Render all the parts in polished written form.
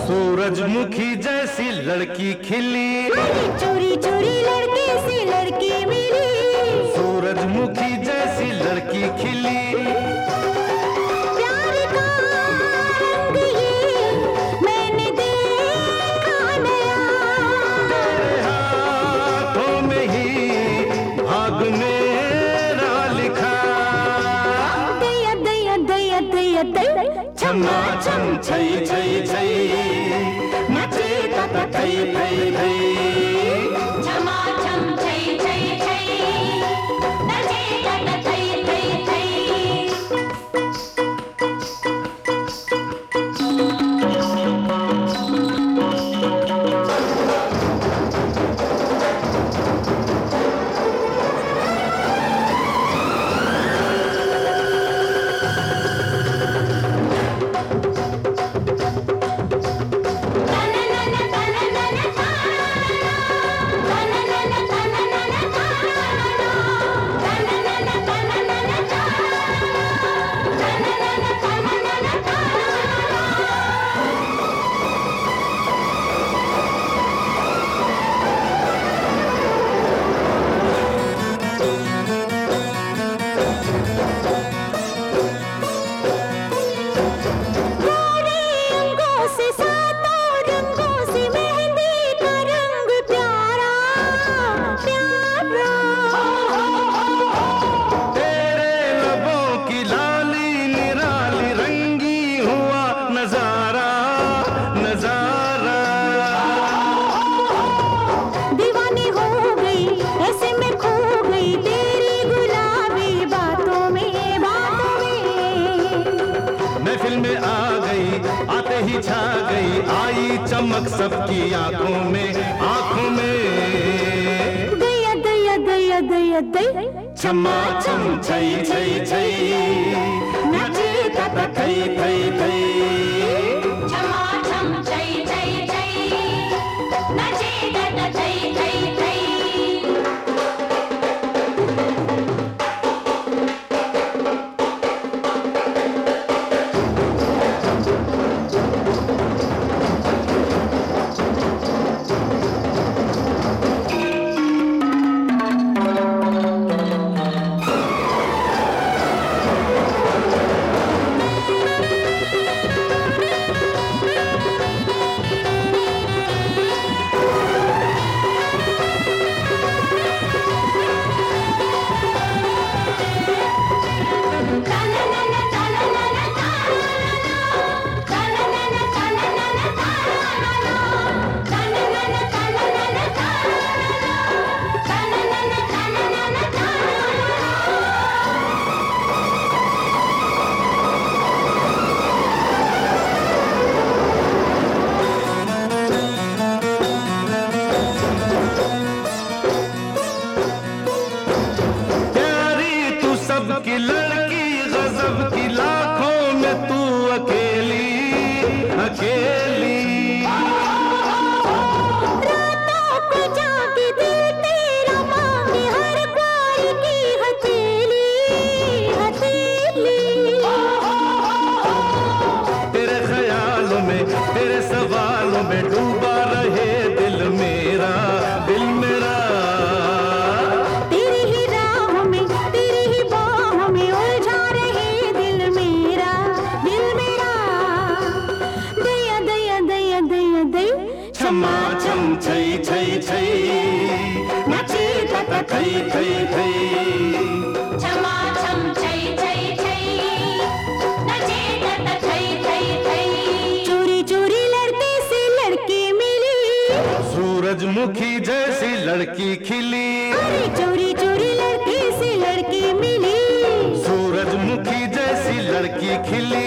सूरजमुखी जैसी लड़की खिली, चोरी चोरी लड़के से लड़की मिली। सूरजमुखी जैसी लड़की खिली, प्यार का रंग ये मैंने देखा नया, तेरे हाथों में ही भाग मेरा लिखा। दया दया दया दया दया छमा छम छई छई छई, नचे तत थई थई थई। छमा छम छई छई छई, नचे तत थई थई थई। छा गई आई चमक सबकी आंखों में, आंखों में। दया दया दया दया दया छमा छम छई छई छई, नचे तत थई थई थई। छमा छम छई छई छई, नचे तत थई थई थई। की लड़की गजब की, लाखों में तू अकेली अकेली। रातों को जाके दिल तेरा मांगे हर प्यार की हथेली हथेली। तेरे ख्यालों में तेरे सवालों में डूबा रहे दिल मेरा, दिल मेरा। छमा छम छई छई छई, नचे तत थई थई थई। छमा छम छई छई छई, नचे तत थई थई थई। चोरी चोरी लड़के से लड़की मिली, सूरजमुखी जैसी लड़की खिली। अरे चोरी चोरी लड़के से लड़की मिली, सूरजमुखी जैसी लड़की खिली।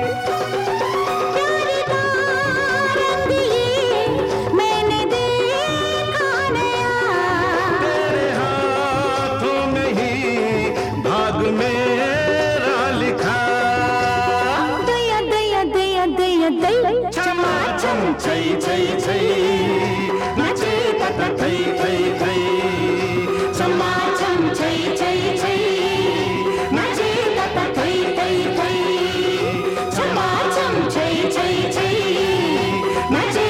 मेरा लिखा दया दया दया दया दया छमा छम छई छई छई, नचे तत थई थई थई। छमा छम छई छई छई, नचे तत थई थई थई। छमा छम छई छई छई, नचे